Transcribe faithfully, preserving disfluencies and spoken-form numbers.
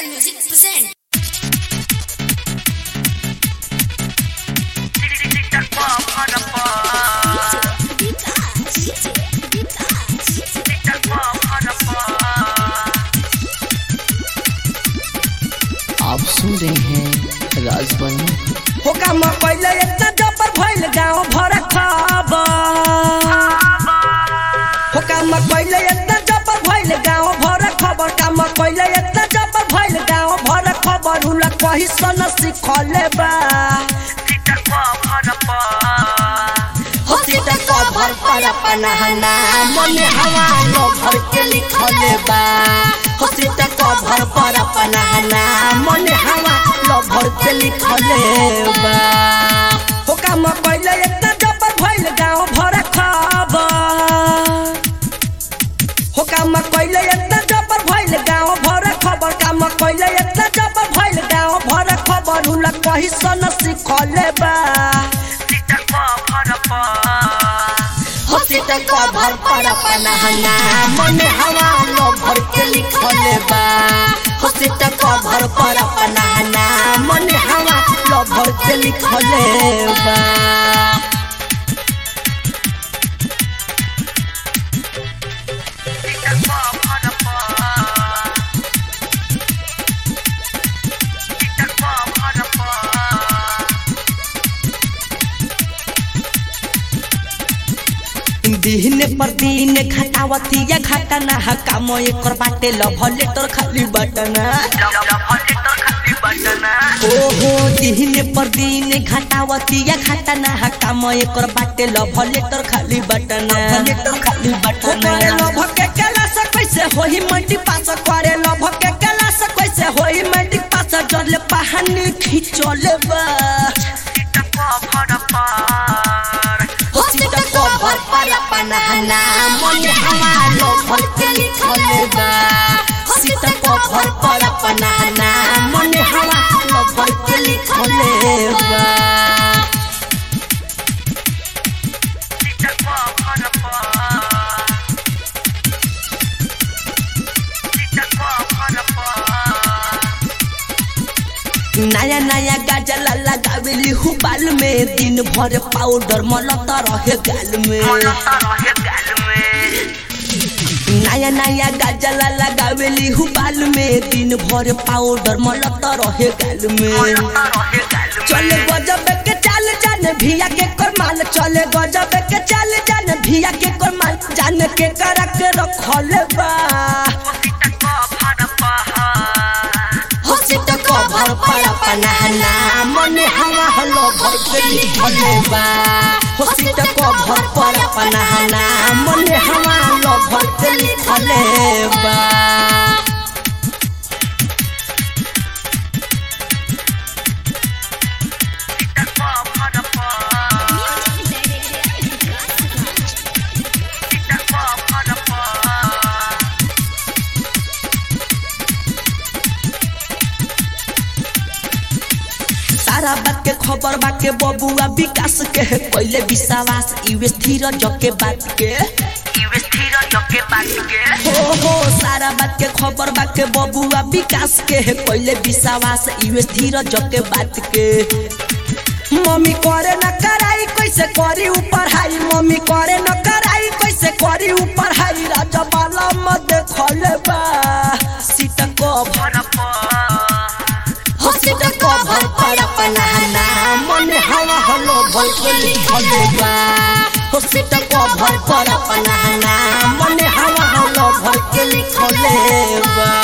Global Music present. आप सुन रहे हैं राजबन हो काम पहले इतना जबर भइल गांव भर खबर हो काम पहले इतना जबर भइल गांव भर खबर काम पहले इतना जबर भइल गांव भर खबर उला कहि सन सिखले बा हो सीता कवर पर अपना नाम मन हवा लो भर के लिखले बा हो सीता कवर पर अपना नाम मन हवा लो भर के लिखले बा हो काम पहले इतना जबर भइल गांव भर खबर हो काम पहले इतना जबर भइल गांव भर खबर काम पहले इतना जबर भइल गांव भर खबर उला कहि सन सिखले बा हो सीता कवर पर अपना नाम मन हवा लो भर के लिखले बा हो सीता कवर पर अपना नाम मन हवा लो भर के लिखले बा दिन पर दिन घटावती या घटना काम एकर बाटे लव लेटर खाली बटना ओहो दिन पर दिन घटावती या घटना काम एकर बाटे लव लेटर खाली बटना लेटर खाली बटना लव के केला से कैसे होई मंडी पास करे लव के केला से कैसे होई मंडी पास जले पहानी खिचले बा कवर पर अपना नाम मन हवा लो भर के लिखले बा सीता कवर पर अपना नाम मन हवा लो भर के लिखले बा नया नया गाजल लगावेली हुबाल में दिन भर पाउडर मलता रहे गाल में नया नया गाजल लगावेली हुबाल में दिन भर पाउडर मलता रहे गाल में चले गजब के चाल जान भिया के करमाल चले गजब के चाल जान भिया के करमाल जान के करा के रखले बा कवर पर अपना नाम मन हवा लो भर के लिखले बा हो सीता कवर पर अपना नाम मन हवा लो भर के लिखले बा सारा बात के खबर बाके बबुआ विकास के पहले विश्वास इवे स्थिर जके बात के इवे स्थिर जके बात के हो हो सारा बात के खबर बाके बबुआ विकास के पहले विश्वास इवे स्थिर जके बात के मम्मी करे न कराई कैसे करी ऊपर हाई मम्मी करे न कराई कैसे करी ऊपर हाई राजा बाला मत देखले बा सीता कवर हो सीता कवर पर अपना नाम मन हवा लो भर के लिखले बा हो सीता कवर पर अपना नाम मन हवा लो भर के लिखले बा।